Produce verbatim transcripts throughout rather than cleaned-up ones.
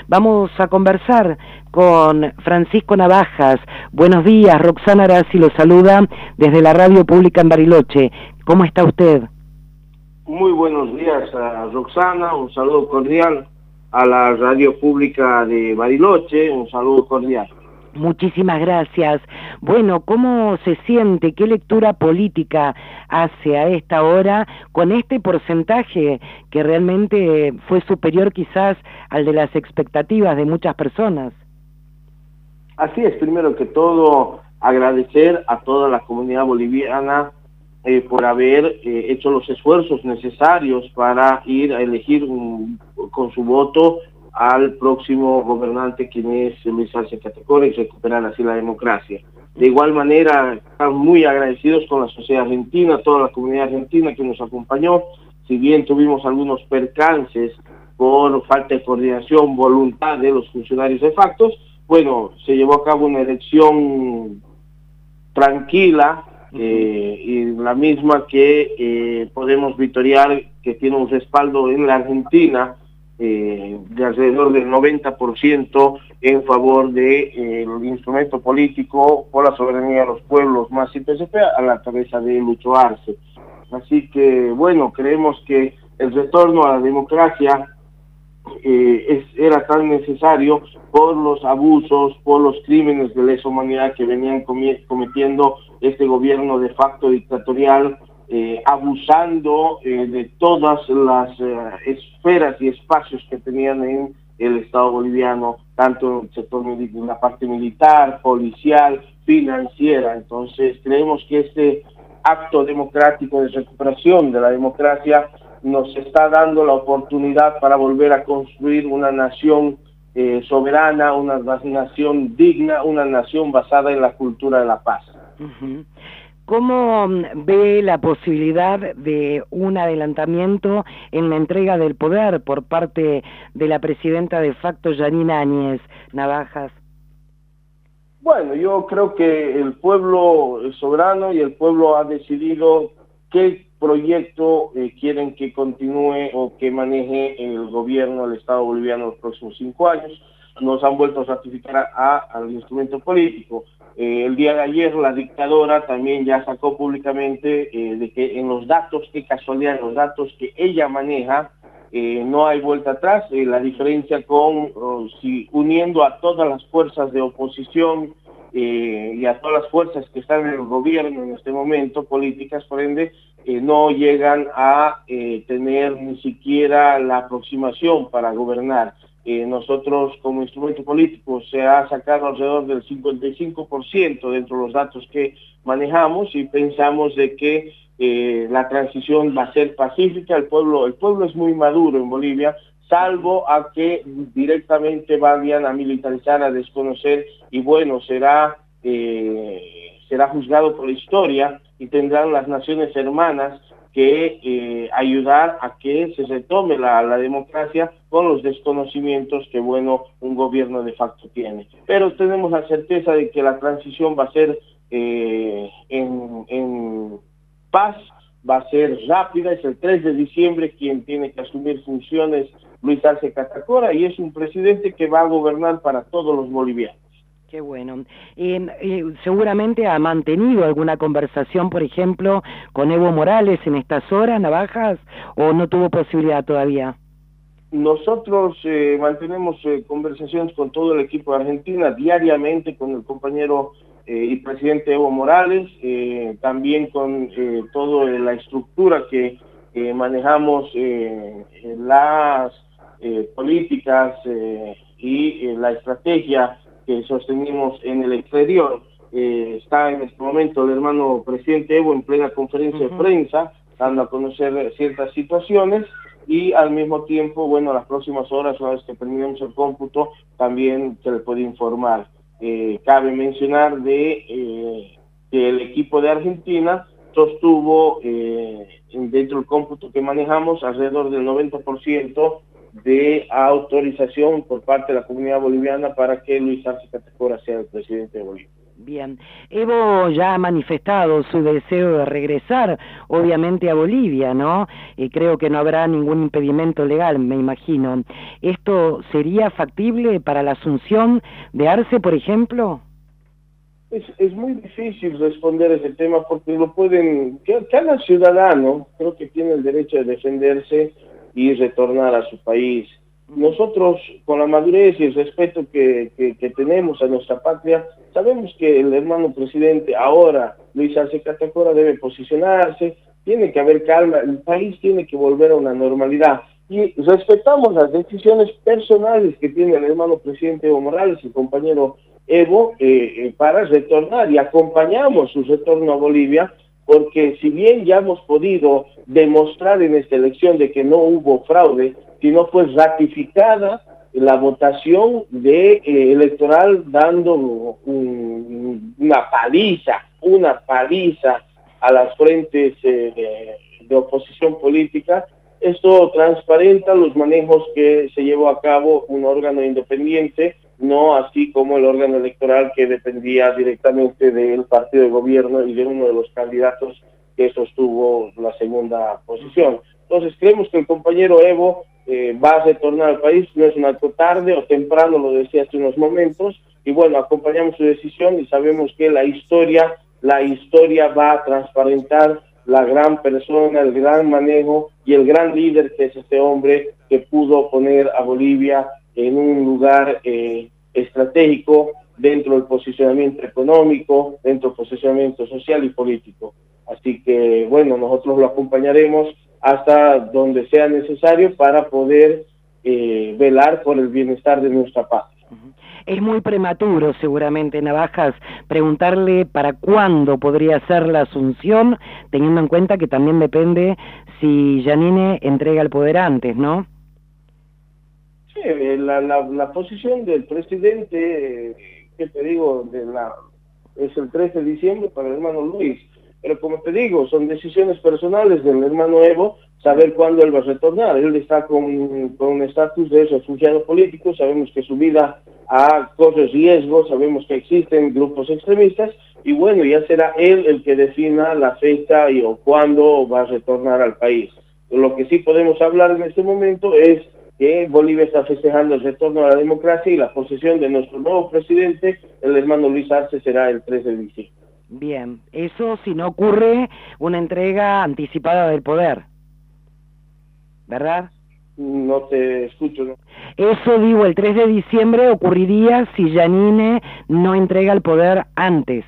Vamos a conversar con Francisco Navajas. Buenos días, Roxana Arasi lo saluda desde la Radio Pública en Bariloche. ¿Cómo está usted? Muy buenos días a Roxana, un saludo cordial a la Radio Pública de Bariloche, un saludo cordial. Muchísimas gracias. Bueno, ¿cómo se siente? ¿Qué lectura política hace a esta hora con este porcentaje que realmente fue superior quizás al de las expectativas de muchas personas? Así es, primero que todo, agradecer a toda la comunidad boliviana eh, por haber eh, hecho los esfuerzos necesarios para ir a elegir un, con su voto al próximo gobernante, quien es Luis Arce Catacora, y recuperar así la democracia. De igual manera, estamos muy agradecidos con la sociedad argentina, toda la comunidad argentina que nos acompañó. Si bien tuvimos algunos percances por falta de coordinación, voluntad de los funcionarios de facto, bueno, se llevó a cabo una elección tranquila, eh, y la misma que eh, podemos victoriar, que tiene un respaldo en la Argentina, Eh, de alrededor del noventa por ciento en favor del de, eh, instrumento político por la soberanía de los pueblos, más I P C P, a la cabeza de Lucho Arce. Así que, bueno, creemos que el retorno a la democracia eh, es, era tan necesario por los abusos, por los crímenes de lesa humanidad que venían cometiendo este gobierno de facto dictatorial, Eh, abusando eh, de todas las eh, esferas y espacios que tenían en el Estado boliviano, tanto en el sector, en la parte militar, policial, financiera. Entonces creemos que este acto democrático de recuperación de la democracia nos está dando la oportunidad para volver a construir una nación eh, soberana, una nación digna, una nación basada en la cultura de la paz. Uh-huh. ¿Cómo ve la posibilidad de un adelantamiento en la entrega del poder por parte de la presidenta de facto, Yanina Áñez, Navajas? Bueno, yo creo que el pueblo es soberano y el pueblo ha decidido qué proyecto eh, quieren que continúe o que maneje el gobierno del Estado boliviano los próximos cinco años. Nos han vuelto a ratificar a, a, al instrumento político. Eh, el día de ayer la dictadora también ya sacó públicamente eh, de que en los datos, qué casualidad, en los datos que ella maneja, eh, no hay vuelta atrás. Eh, la diferencia con, oh, si uniendo a todas las fuerzas de oposición eh, y a todas las fuerzas que están en el gobierno en este momento, políticas, por ende, eh, no llegan a eh, tener ni siquiera la aproximación para gobernar. Eh, nosotros como instrumento político se ha sacado alrededor del cincuenta y cinco por ciento dentro de los datos que manejamos y pensamos de que eh, la transición va a ser pacífica. El pueblo, el pueblo es muy maduro en Bolivia, salvo a que directamente vayan a militarizar, a desconocer, y bueno, será, eh, será juzgado por la historia y tendrán las naciones hermanas que eh, ayudar a que se retome la, la democracia con los desconocimientos que, bueno, un gobierno de facto tiene. Pero tenemos la certeza de que la transición va a ser eh, en, en paz, va a ser rápida. Es el tres de diciembre quien tiene que asumir funciones Luis Arce Catacora, y es un presidente que va a gobernar para todos los bolivianos. Qué bueno. Eh, eh, seguramente ha mantenido alguna conversación, por ejemplo, con Evo Morales en estas horas, Navajas, o no tuvo posibilidad todavía. Nosotros eh, mantenemos eh, conversaciones con todo el equipo de Argentina, diariamente con el compañero eh, y presidente Evo Morales, eh, también con eh, toda la estructura que eh, manejamos, eh, las eh, políticas eh, y eh, la estrategia que sostenimos en el exterior. Eh, está en este momento el hermano presidente Evo en plena conferencia uh-huh. de prensa, dando a conocer ciertas situaciones, y al mismo tiempo, bueno, las próximas horas, una vez que terminemos el cómputo, también se le puede informar. Eh, cabe mencionar de eh, que el equipo de Argentina sostuvo, eh, dentro del cómputo que manejamos, alrededor del noventa por ciento de autorización por parte de la comunidad boliviana para que Luis Arce Catacora sea el presidente de Bolivia. Bien, Evo ya ha manifestado su deseo de regresar, obviamente, a Bolivia, ¿no? Y creo que no habrá ningún impedimento legal, me imagino. ¿Esto sería factible para la asunción de Arce, por ejemplo? Es, es muy difícil responder ese tema porque lo pueden, cada ciudadano creo que tiene el derecho de defenderse y retornar a su país. Nosotros, con la madurez y el respeto que, que, que tenemos a nuestra patria, sabemos que el hermano presidente ahora, Luis Arce Catacora, debe posicionarse, tiene que haber calma, el país tiene que volver a una normalidad. Y respetamos las decisiones personales que tiene el hermano presidente Evo Morales, el compañero Evo, eh, eh, para retornar, y acompañamos su retorno a Bolivia, porque si bien ya hemos podido demostrar en esta elección de que no hubo fraude, sino fue ratificada la votación de, eh, electoral dando un, una paliza, una paliza a las frentes eh, de, de oposición política. Esto transparenta los manejos que se llevó a cabo un órgano independiente, no así como el órgano electoral que dependía directamente del partido de gobierno y de uno de los candidatos que sostuvo la segunda posición. Entonces creemos que el compañero Evo eh, va a retornar al país, no es una tarde o temprano, lo decía hace unos momentos, y bueno, acompañamos su decisión y sabemos que la historia, la historia va a transparentar la gran persona, el gran manejo y el gran líder que es este hombre que pudo poner a Bolivia en un lugar eh, estratégico dentro del posicionamiento económico, dentro del posicionamiento social y político. Así que, bueno, nosotros lo acompañaremos hasta donde sea necesario para poder eh, velar por el bienestar de nuestra patria. Es muy prematuro, seguramente, Navajas, preguntarle para cuándo podría ser la asunción, teniendo en cuenta que también depende si Yanine entrega el poder antes, ¿no? Sí, la, la, la posición del presidente, ¿qué te digo? De la, es el trece de diciembre para el hermano Luis. Pero como te digo, son decisiones personales del hermano Evo, saber cuándo él va a retornar. Él está con, con un estatus de refugiado político, sabemos que su vida a corre riesgo, sabemos que existen grupos extremistas, y bueno, ya será él el que defina la fecha y o cuándo va a retornar al país. Lo que sí podemos hablar en este momento es que Bolivia está festejando el retorno a la democracia y la posesión de nuestro nuevo presidente, el hermano Luis Arce, será el tres de diciembre. Bien, eso si no ocurre una entrega anticipada del poder, ¿verdad? No te escucho, ¿no? Eso digo, el tres de diciembre ocurriría si Yanine no entrega el poder antes.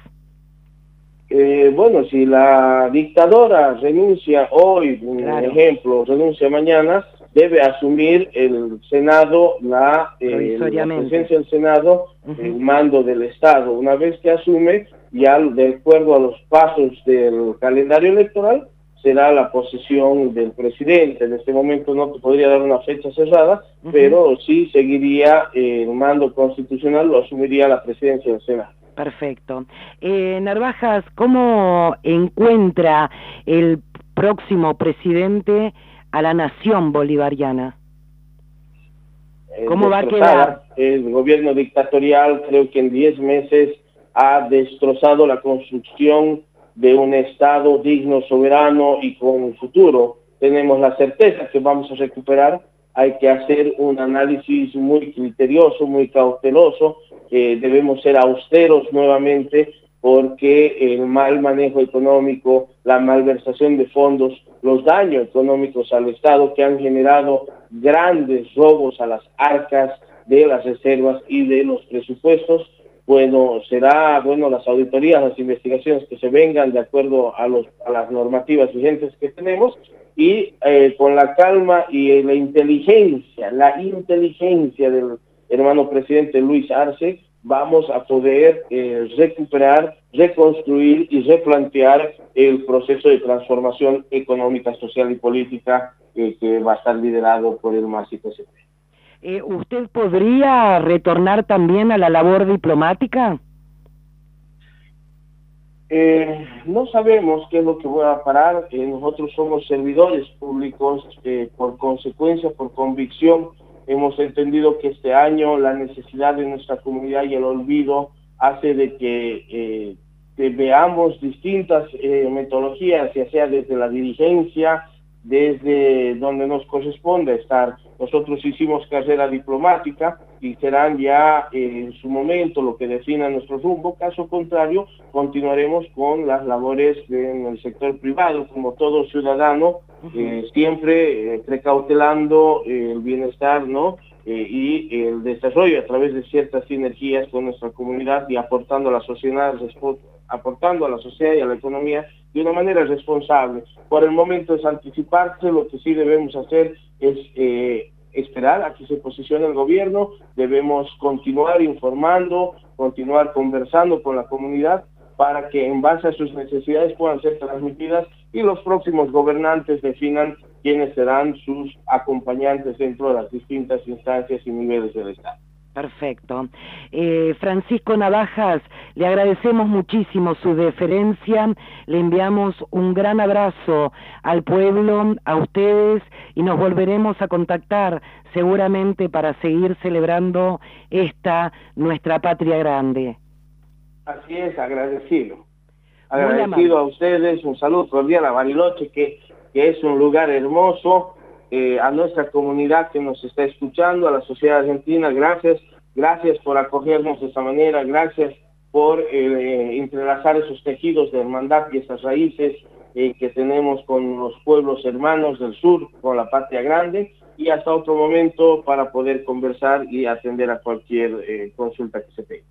Eh, bueno, si la dictadora renuncia hoy, un claro. ejemplo, renuncia mañana, debe asumir el Senado, la, eh, la presencia del Senado, uh-huh. el mando del Estado. Una vez que asume, ya de acuerdo a los pasos del calendario electoral, será la posesión del presidente. En este momento no te podría dar una fecha cerrada, uh-huh. pero sí seguiría eh, el mando constitucional, lo asumiría la presidencia del Senado. Perfecto. Eh, Narvajas, ¿cómo encuentra el próximo presidente a la nación bolivariana? ¿Cómo va a quedar? El gobierno dictatorial creo que en diez meses ha destrozado la construcción de un Estado digno, soberano y con un futuro. Tenemos la certeza que vamos a recuperar. Hay que hacer un análisis muy criterioso, muy cauteloso. Eh, debemos ser austeros nuevamente porque el mal manejo económico, la malversación de fondos, los daños económicos al Estado que han generado grandes robos a las arcas de las reservas y de los presupuestos, bueno, será, bueno, las auditorías, las investigaciones que se vengan de acuerdo a, los, a las normativas vigentes que tenemos y eh, con la calma y la inteligencia, la inteligencia del hermano presidente Luis Arce, vamos a poder eh, recuperar, reconstruir y replantear el proceso de transformación económica, social y política eh, que va a estar liderado por el M A S I P C P. Eh, ¿Usted podría retornar también a la labor diplomática? Eh, no sabemos qué es lo que va a parar. Eh, nosotros somos servidores públicos, eh, por consecuencia, por convicción, hemos entendido que este año la necesidad de nuestra comunidad y el olvido hace de que, eh, que veamos distintas eh, metodologías, ya sea desde la dirigencia, desde donde nos corresponde estar. Nosotros hicimos carrera diplomática y serán ya eh, en su momento lo que defina nuestro rumbo. Caso contrario, continuaremos con las labores de, en el sector privado, como todo ciudadano, eh, siempre eh, precautelando eh, el bienestar, ¿no? Eh, y el desarrollo a través de ciertas sinergias con nuestra comunidad y aportando a la sociedad, aportando a la sociedad y a la economía de una manera responsable. Por el momento es anticiparse, lo que sí debemos hacer es eh, esperar a que se posicione el gobierno, debemos continuar informando, continuar conversando con la comunidad para que en base a sus necesidades puedan ser transmitidas y los próximos gobernantes definan quiénes serán sus acompañantes dentro de las distintas instancias y niveles del Estado. Perfecto. Eh, Francisco Navajas, le agradecemos muchísimo su deferencia, le enviamos un gran abrazo al pueblo, a ustedes, y nos volveremos a contactar seguramente para seguir celebrando esta nuestra patria grande. Así es, agradecido. Agradecido a ustedes, un saludo cordial a Bariloche, que, que es un lugar hermoso, eh, a nuestra comunidad que nos está escuchando, a la sociedad argentina, gracias, gracias por acogernos de esta manera, gracias por eh, entrelazar esos tejidos de hermandad y esas raíces eh, que tenemos con los pueblos hermanos del sur, con la patria grande, y hasta otro momento para poder conversar y atender a cualquier eh, consulta que se tenga.